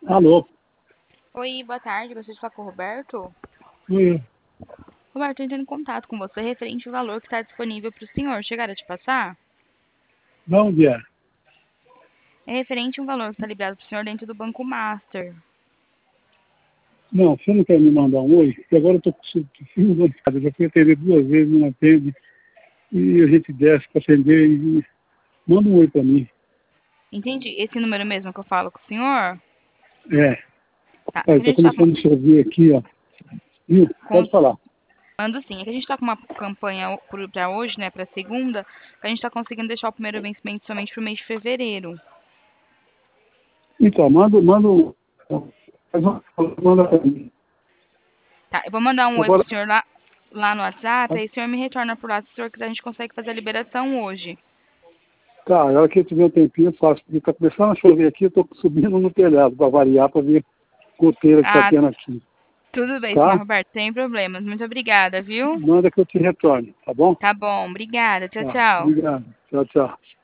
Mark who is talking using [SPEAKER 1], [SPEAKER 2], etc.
[SPEAKER 1] Alô?
[SPEAKER 2] Oi, boa tarde. Gostaria de falar com o Roberto.
[SPEAKER 1] Oi.
[SPEAKER 2] Roberto, eu entrei em contato com você referente ao valor que está disponível para o senhor. Chegaram a te passar?
[SPEAKER 1] De onde é?
[SPEAKER 2] É referente a um valor que está liberado para o senhor dentro do Banco Master.
[SPEAKER 1] Não, você não quer me mandar um oi? Porque agora eu estou com vontade. Eu já fui atender 2 vezes, não atende. E a gente desce para atender e manda um oi para mim.
[SPEAKER 2] Entendi. Esse número mesmo que eu falo com o senhor?
[SPEAKER 1] É.
[SPEAKER 2] Tá. É que a
[SPEAKER 1] Está
[SPEAKER 2] gente está
[SPEAKER 1] começando a chover aqui, ó. Viu?
[SPEAKER 2] com...
[SPEAKER 1] Pode falar.
[SPEAKER 2] Mando sim. É que a gente está com uma campanha para hoje, né, para segunda, que a gente está conseguindo deixar o primeiro vencimento somente para o mês de fevereiro.
[SPEAKER 1] Então, manda para mim.
[SPEAKER 2] Tá. Eu vou mandar um oi para
[SPEAKER 1] Agora,
[SPEAKER 2] o senhor lá no WhatsApp, aí o senhor me retorna por lá se o senhor quiser, a gente consegue fazer a liberação hoje.
[SPEAKER 1] tá, a hora que eu tiver um tempinho eu faço, porque está começando a chover aqui, eu estou subindo no telhado para variar, para ver a goteira que está
[SPEAKER 2] Ah,
[SPEAKER 1] tendo aqui.
[SPEAKER 2] tudo bem, senhor
[SPEAKER 1] Tá?
[SPEAKER 2] Roberto, sem problemas. Muito obrigada, viu?
[SPEAKER 1] Manda que eu te retorne, tá bom?
[SPEAKER 2] Tá bom, obrigada. Tchau,
[SPEAKER 1] Tá,
[SPEAKER 2] tchau.
[SPEAKER 1] obrigado. Tchau, tchau.